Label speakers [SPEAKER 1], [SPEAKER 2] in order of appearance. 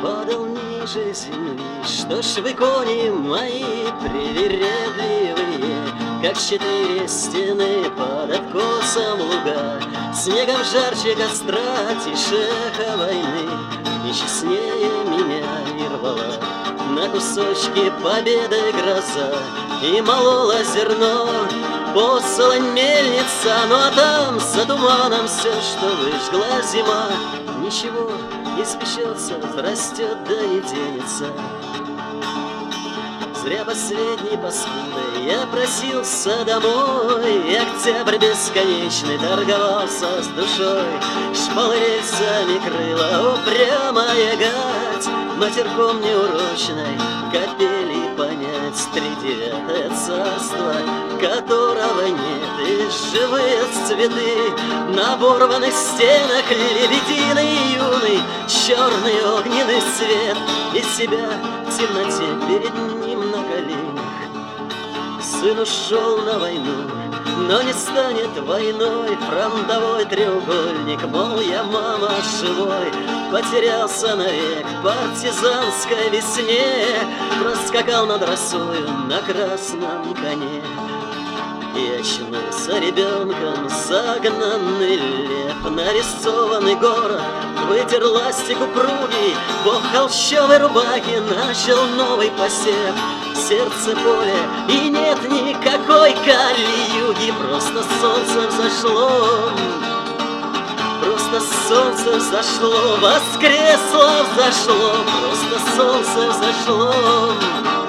[SPEAKER 1] падал ниже земли. Что ж вы, кони мои, привередливые, как 4 стены под откосом луга, снегом жарче костра, тише эха войны, и честнее меня и рвала на кусочки победы гроза, и молола зерно посолонь мельница. Ну а там за туманом все, что выжгла зима, ничего не спечется, взрастет да не денется. Зря последней паскудой я просился домой, и октябрь бесконечный торговался с душой. Шпалы рельсами крыла упрямая гать, матерком неурочной капели понять 39-е царство, которого нет, и живые цветы на оборванных стенах, лебединый юный черный огненный свет, и себя в темноте перед ним на коленях. Сын ушел на войну, но не станет войной фронтовой треугольник, мол, я, мама, живой, потерялся навек в партизанской весне, проскакал над росою на красном коне. И очнулся ребенком загнанный лев, нарисованный город вытер ластик упругий, бог холщовой рубахи начал новый посев. Сердце поле, и нет никакой калиюги, просто солнце взошло, просто солнце взошло, воскресло, взошло, просто солнце взошло.